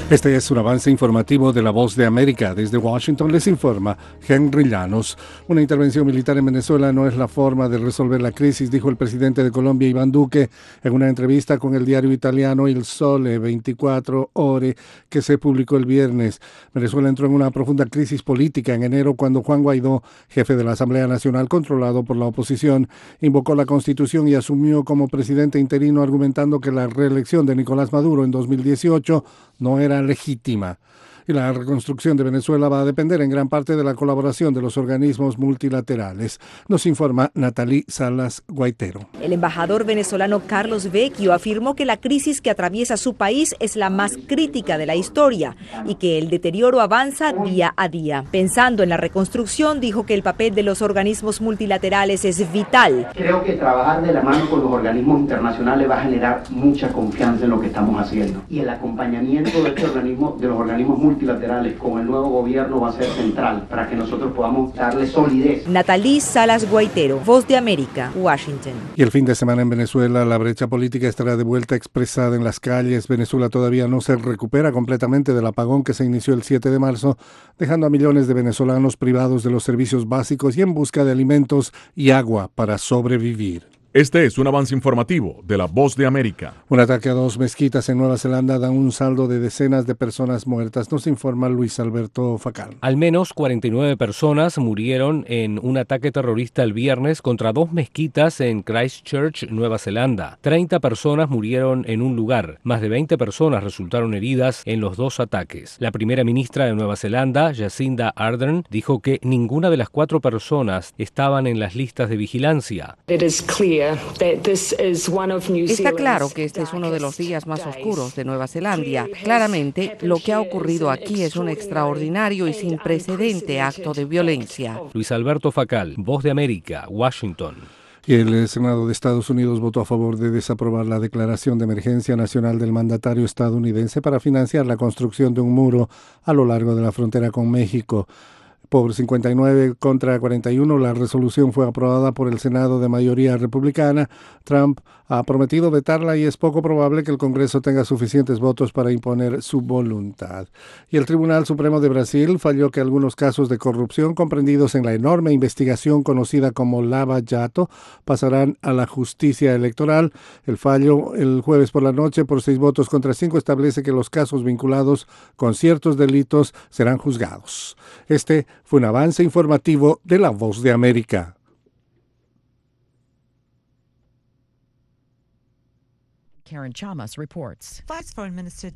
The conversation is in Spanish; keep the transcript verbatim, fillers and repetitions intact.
Este es un avance informativo de La Voz de América. Desde Washington les informa Henry Llanos. Una intervención militar en Venezuela no es la forma de resolver la crisis, dijo el presidente de Colombia, Iván Duque, en una entrevista con el diario italiano Il Sole veinticuatro Ore, que se publicó el viernes. Venezuela entró en una profunda crisis política en enero cuando Juan Guaidó, jefe de la Asamblea Nacional controlado por la oposición, invocó la Constitución y asumió como presidente interino, argumentando que la reelección de Nicolás Maduro en dos mil dieciocho no era legítima. Y la reconstrucción de Venezuela va a depender en gran parte de la colaboración de los organismos multilaterales. Nos informa Natalie Salas Guaitero. El embajador venezolano Carlos Vecchio afirmó que la crisis que atraviesa su país es la más crítica de la historia y que el deterioro avanza día a día. Pensando en la reconstrucción, dijo que el papel de los organismos multilaterales es vital. Creo que trabajar de la mano con los organismos internacionales va a generar mucha confianza en lo que estamos haciendo. Y el acompañamiento de, este organismo, de los organismos multilaterales multilaterales con el nuevo gobierno va a ser central para que nosotros podamos darle solidez. Natalie Salas Guaitero, Voz de América, Washington. Y el fin de semana en Venezuela, la brecha política estará de vuelta expresada en las calles. Venezuela todavía no se recupera completamente del apagón que se inició el siete de marzo, dejando a millones de venezolanos privados de los servicios básicos y en busca de alimentos y agua para sobrevivir. Este es un avance informativo de La Voz de América. Un ataque a dos mezquitas en Nueva Zelanda da un saldo de decenas de personas muertas, nos informa Luis Alberto Facal. Al menos cuarenta y nueve personas murieron en un ataque terrorista el viernes contra dos mezquitas en Christchurch, Nueva Zelanda. treinta personas murieron en un lugar. Más de veinte personas resultaron heridas en los dos ataques. La primera ministra de Nueva Zelanda, Jacinda Ardern, dijo que ninguna de las cuatro personas estaban en las listas de vigilancia. It is clear. Está claro que este es uno de los días más oscuros de Nueva Zelanda. Claramente, lo que ha ocurrido aquí es un extraordinario y sin precedente acto de violencia. Luis Alberto Facal, Voz de América, Washington. Y el Senado de Estados Unidos votó a favor de desaprobar la declaración de emergencia nacional del mandatario estadounidense para financiar la construcción de un muro a lo largo de la frontera con México. Por cincuenta y nueve contra cuarenta y uno, la resolución fue aprobada por el Senado de mayoría republicana. Trump ha prometido vetarla y es poco probable que el Congreso tenga suficientes votos para imponer su voluntad. Y el Tribunal Supremo de Brasil falló que algunos casos de corrupción comprendidos en la enorme investigación conocida como Lava Jato pasarán a la justicia electoral. El fallo el jueves por la noche, por seis votos contra cinco, establece que los casos vinculados con ciertos delitos serán juzgados. Este fue un avance informativo de La Voz de América. Karen Chamas reports. Vice Foreign Minister